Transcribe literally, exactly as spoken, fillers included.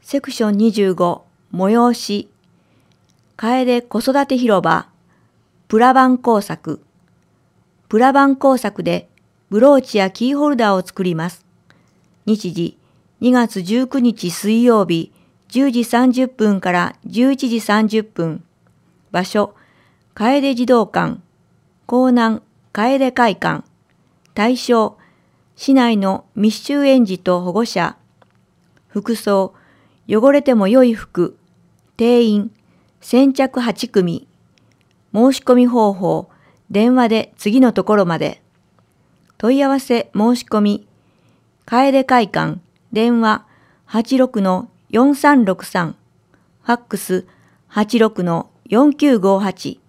セクションにじゅうご、催し、楓子育て広場、プラバン工作。プラバン工作でブローチやキーホルダーを作ります。日時、にがつじゅうくにち水曜日、じゅうじさんじゅっぷんからじゅういちじさんじゅっぷん。場所、楓児童館、江南楓会館。対象、市内の密集園児と保護者。服装、汚れても良い服。定員、先着はちくみ。申し込み方法、電話で次のところまで。問い合わせ申し込み、楓会館、電話 はちろくのよんさんろくさん、ファックス はちろくのよんきゅうごはち。